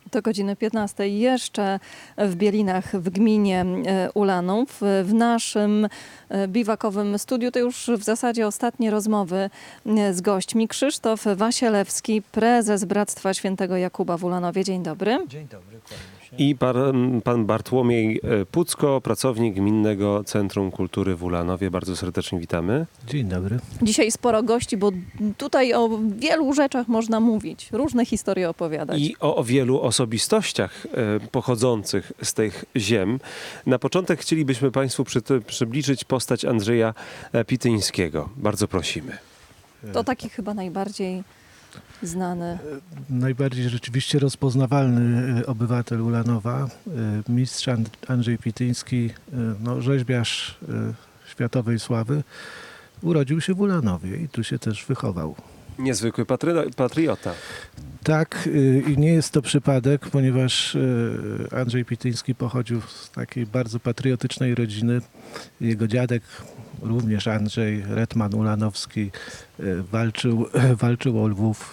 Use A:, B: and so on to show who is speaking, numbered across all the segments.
A: Do godziny 15 jeszcze w Bielinach w gminie Ulanów. W naszym biwakowym studiu to już w zasadzie ostatnie rozmowy z gośćmi. Krzysztof Wasielewski, prezes Bractwa Świętego Jakuba w Ulanowie. Dzień dobry.
B: Dzień dobry, kłaniam się.
C: I pan Bartłomiej Pucko, pracownik Gminnego Centrum Kultury w Ulanowie. Bardzo serdecznie witamy.
B: Dzień dobry.
A: Dzisiaj sporo gości, bo tutaj o wielu rzeczach można mówić, różne historie opowiadać.
C: I o wielu osobistościach pochodzących z tych ziem. Na początek chcielibyśmy Państwu przybliżyć postać Andrzeja Pityńskiego. Bardzo prosimy.
A: To taki chyba najbardziej znany.
B: Najbardziej rzeczywiście rozpoznawalny obywatel Ulanowa, mistrz Andrzej Pityński, rzeźbiarz światowej sławy, urodził się w Ulanowie i tu się też wychował.
C: Niezwykły patriota.
B: Tak, i nie jest to przypadek, ponieważ Andrzej Pityński pochodził z takiej bardzo patriotycznej rodziny. Jego dziadek, również Andrzej, hetman ulanowski, walczył o Lwów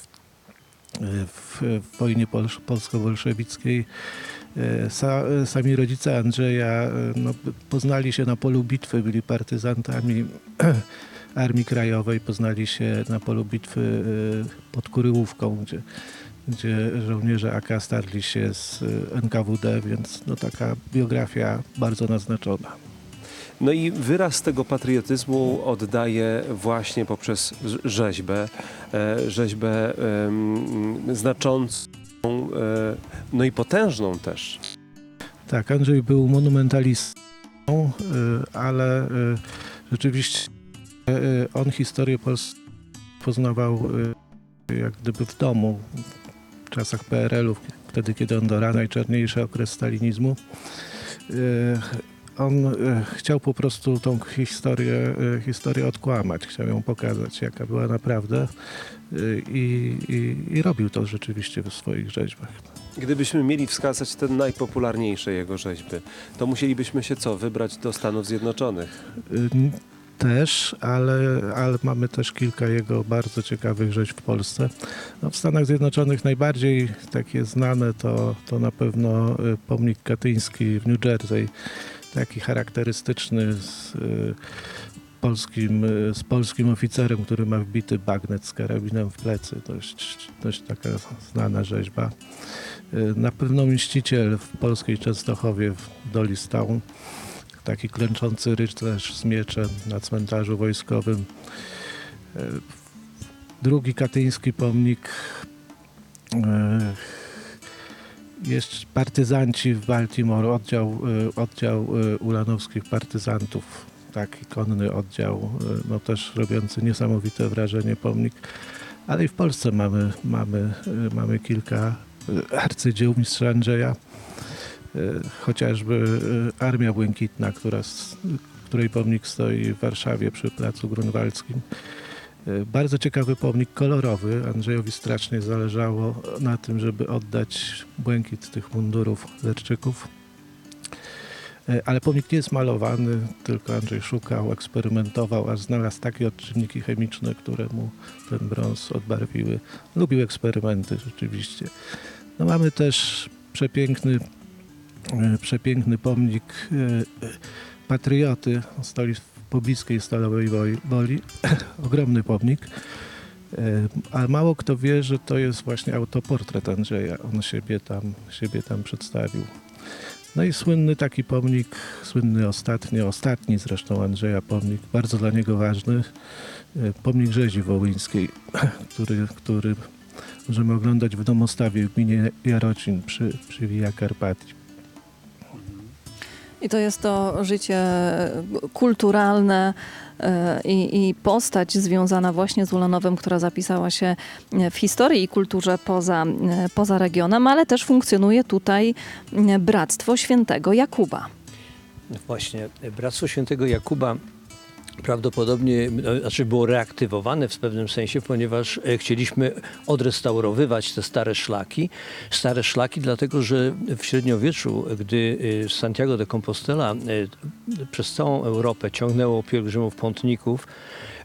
B: w wojnie polsko-bolszewickiej. Sami rodzice Andrzeja poznali się na polu bitwy, byli partyzantami Armii Krajowej, poznali się na polu bitwy pod Kuryłówką, gdzie żołnierze AK starli się z NKWD, więc taka biografia bardzo naznaczona.
C: No i wyraz tego patriotyzmu oddaje właśnie poprzez rzeźbę. Rzeźbę znaczącą, no i potężną też.
B: Tak, Andrzej był monumentalistą, ale rzeczywiście on historię Polski poznawał jak gdyby w domu, w czasach PRL-u, wtedy kiedy on dorał najczarniejszy okres stalinizmu. On chciał po prostu tą historię odkłamać, chciał ją pokazać, jaka była naprawdę i robił to rzeczywiście w swoich rzeźbach.
C: Gdybyśmy mieli wskazać te najpopularniejsze jego rzeźby, to musielibyśmy się wybrać do Stanów Zjednoczonych?
B: Też, ale mamy też kilka jego bardzo ciekawych rzeźb w Polsce. W Stanach Zjednoczonych najbardziej takie znane to na pewno pomnik katyński w New Jersey, taki charakterystyczny z polskim oficerem, który ma wbity bagnet z karabinem w plecy. Dość taka znana rzeźba. Na pewno Mściciel w polskiej Częstochowie w Doli Stone. Taki klęczący rycerz z mieczem na cmentarzu wojskowym. Drugi katyński pomnik. Jeszcze partyzanci w Baltimore, oddział ulanowskich partyzantów. Taki konny oddział, też robiący niesamowite wrażenie pomnik. Ale i w Polsce mamy kilka arcydzieł mistrza Andrzeja. Chociażby Armia Błękitna, której pomnik stoi w Warszawie przy Placu Grunwaldzkim. Bardzo ciekawy pomnik kolorowy. Andrzejowi strasznie zależało na tym, żeby oddać błękit tych mundurów lerczyków. Ale pomnik nie jest malowany, tylko Andrzej szukał, eksperymentował, aż znalazł takie odczynniki chemiczne, które mu ten brąz odbarwiły. Lubił eksperymenty rzeczywiście. Mamy też przepiękny pomnik patrioty, stoi w pobliskiej Stalowej Woli. Ogromny pomnik. A mało kto wie, że to jest właśnie autoportret Andrzeja. On siebie tam przedstawił. No i słynny taki pomnik, ostatni zresztą Andrzeja pomnik, bardzo dla niego ważny, pomnik rzezi wołyńskiej, który możemy oglądać w domostawie w gminie Jarocin przy Via Carpati.
A: I to jest to życie kulturalne i postać związana właśnie z Ulanowem, która zapisała się w historii i kulturze poza regionem, ale też funkcjonuje tutaj Bractwo Świętego Jakuba.
D: Właśnie, Bractwo Świętego Jakuba prawdopodobnie było reaktywowane w pewnym sensie, ponieważ chcieliśmy odrestaurowywać te stare szlaki. Stare szlaki dlatego, że w średniowieczu, gdy Santiago de Compostela przez całą Europę ciągnęło pielgrzymów, pątników,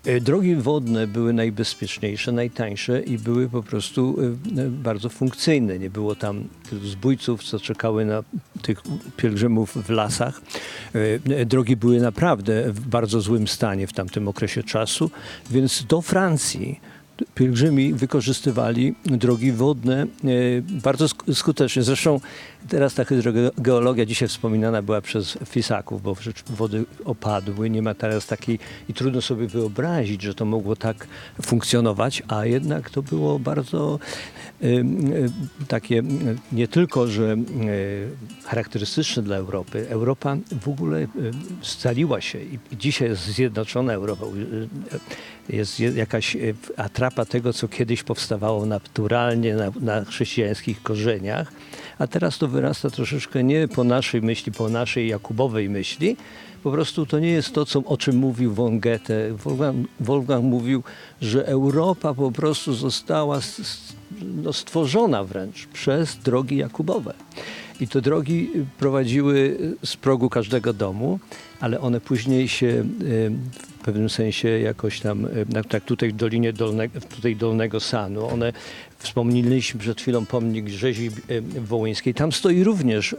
D: Drogi wodne były najbezpieczniejsze, najtańsze i były po prostu bardzo funkcyjne. Nie było tam tylu zbójców, co czekały na tych pielgrzymów w lasach. Drogi były naprawdę w bardzo złym stanie w tamtym okresie czasu, więc do Francji pielgrzymi wykorzystywali drogi wodne bardzo skutecznie. Zresztą teraz ta hydrogeologia dzisiaj wspominana była przez Fisaków, bo wody opadły, nie ma teraz takiej i trudno sobie wyobrazić, że to mogło tak funkcjonować, a jednak to było bardzo takie nie tylko, że charakterystyczne dla Europy. Europa w ogóle scaliła się i dzisiaj jest zjednoczona Europa. Jest jakaś atrapa tego, co kiedyś powstawało naturalnie na chrześcijańskich korzeniach, a teraz to wyrasta troszeczkę nie po naszej myśli, po naszej Jakubowej myśli. Po prostu to nie jest to, o czym mówił von Goethe. Wolfgang mówił, że Europa po prostu została stworzona wręcz przez drogi Jakubowe. I te drogi prowadziły z progu każdego domu, ale one później się w pewnym sensie jakoś tam, tak tutaj w Dolinie Dolnego Sanu, wspomnieliśmy przed chwilą pomnik rzezi wołyńskiej, tam stoi również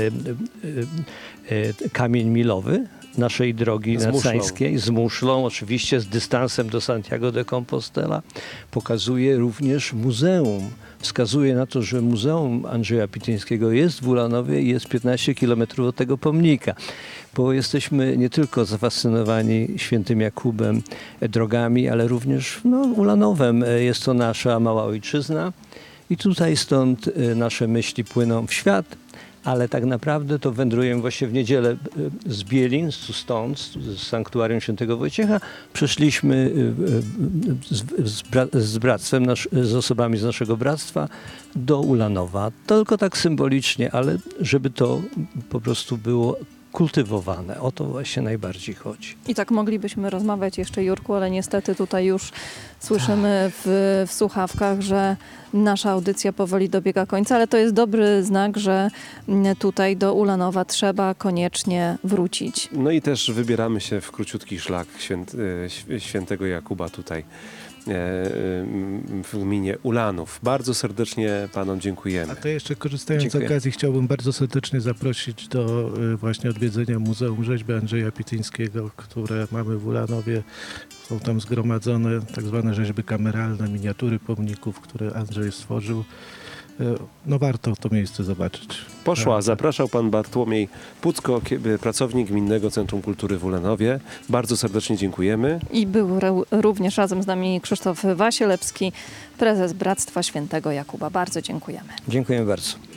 D: kamień milowy naszej drogi nadsańskiej, z muszlą, oczywiście z dystansem do Santiago de Compostela. Pokazuje również muzeum. Wskazuje na to, że Muzeum Andrzeja Pityńskiego jest w Ulanowie i jest 15 km od tego pomnika. Bo jesteśmy nie tylko zafascynowani świętym Jakubem, drogami, ale również Ulanowem. Jest to nasza mała ojczyzna i tutaj stąd nasze myśli płyną w świat. Ale tak naprawdę to wędrujemy właśnie w niedzielę z Bielin, z sanktuarium świętego Wojciecha. Przeszliśmy z bractwem, z osobami z naszego bractwa do Ulanowa. Tylko tak symbolicznie, ale żeby to po prostu było kultywowane. O to właśnie najbardziej chodzi.
A: I tak moglibyśmy rozmawiać jeszcze, Jurku, ale niestety tutaj już słyszymy w słuchawkach, że nasza audycja powoli dobiega końca, ale to jest dobry znak, że tutaj do Ulanowa trzeba koniecznie wrócić.
C: No i też wybieramy się w króciutki szlak świętego Jakuba tutaj w gminie Ulanów. Bardzo serdecznie panom dziękujemy.
B: A to jeszcze korzystając
D: Dziękuję.
B: z okazji chciałbym bardzo serdecznie zaprosić do właśnie odwiedzenia Muzeum Rzeźby Andrzeja Pityńskiego, które mamy w Ulanowie. Są tam zgromadzone tak zwane rzeźby kameralne, miniatury pomników, które Andrzej stworzył. No warto to miejsce zobaczyć.
C: Poszła, zapraszał pan Bartłomiej Pucko, pracownik Gminnego Centrum Kultury w Ulanowie. Bardzo serdecznie dziękujemy.
A: I był również razem z nami Krzysztof Wasielewski, prezes Bractwa Świętego Jakuba. Bardzo dziękujemy.
D: Dziękuję bardzo.